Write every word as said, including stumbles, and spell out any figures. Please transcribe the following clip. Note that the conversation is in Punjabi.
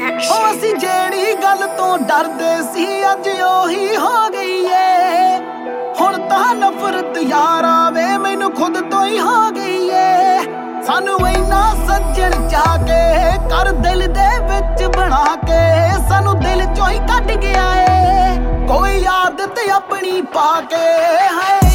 ਉਹ ਅਸੀਂ ਜਿਹੜੀ ਗੱਲ ਤੋਂ ਡਰਦੇ ਸੀ ਅੱਜ ਉਹੀ ਹੋ ਗਈ ਏ। ਹੁਣ ਤਾਂ ਨਫ਼ਰਤ ਯਾਰਾ ਵੇ ਮੈਨੂੰ ਖੁਦ ਤੋਂ ਹੀ ਹੋ ਗਈ ਏ। ਸਾਨੂੰ ਇੰਨਾ ਸੱਜਣ ਚਾਹ ਕੇ ਕਰ ਦਿਲ ਦੇ ਵਿੱਚ ਬਣਾ ਕੇ ਸਾਨੂੰ ਦਿਲ ਚੋਂ ਹੀ ਕੱਢ ਗਿਆ ਏ। ਕੋਈ ਆਦਤ ਆਪਣੀ ਪਾ ਕੇ ਹੈ